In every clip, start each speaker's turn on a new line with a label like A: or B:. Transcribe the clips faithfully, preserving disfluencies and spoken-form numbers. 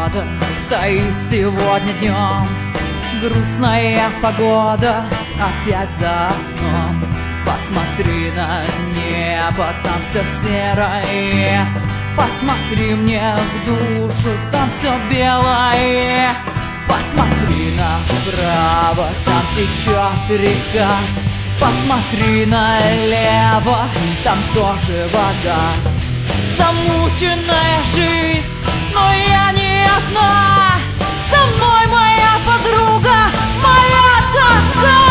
A: погода стоит сегодня днем. Грустная погода опять за окном. Посмотри на небо, там все серое. Посмотри мне в душу, там все белое. Посмотри направо, там течет река. Посмотри налево, там тоже вода. Замученная жизнь, но я не одна. Со мной моя подруга, моя тоска.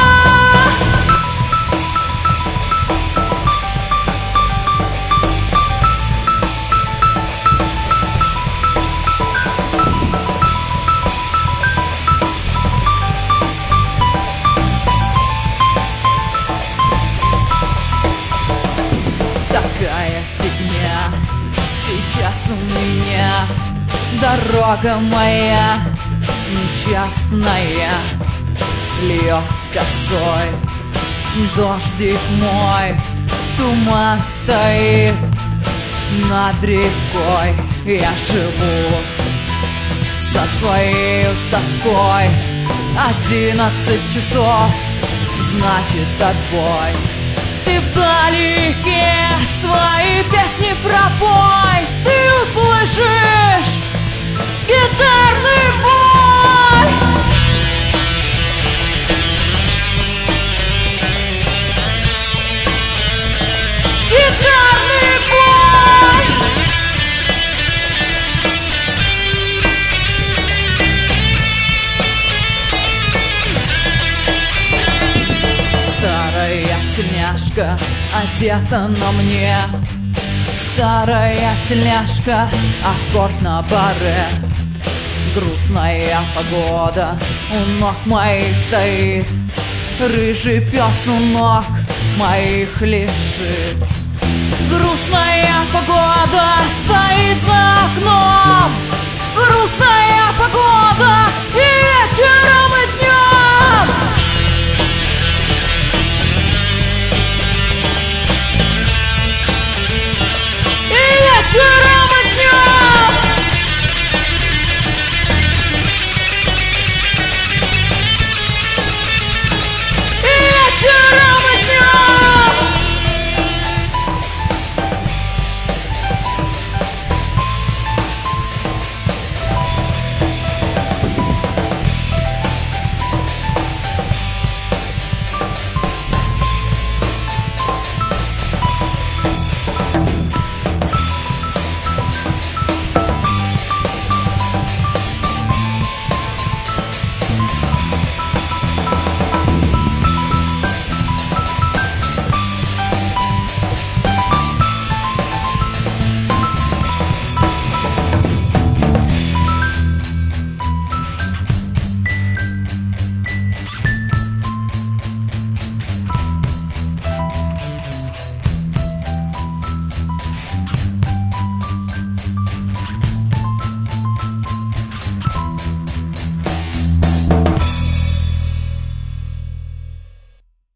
A: Такая фигня сейчас у меня. Дорога моя несчастная льет косой, дождик мой, туман стоит над рекой. Я живу со своей тоской. Одиннадцать часов, значит отбой. Ты вдалеке свои песни пропой. Ты услышишь гитарный бой. Гитарный бой. Старая тельняшка одета на мне. Старая тельняшка, аккорд на баре. Грустная погода у ног моих стоит. Рыжий пес у ног моих лежит. Грустная погода стоит за окном. Грустная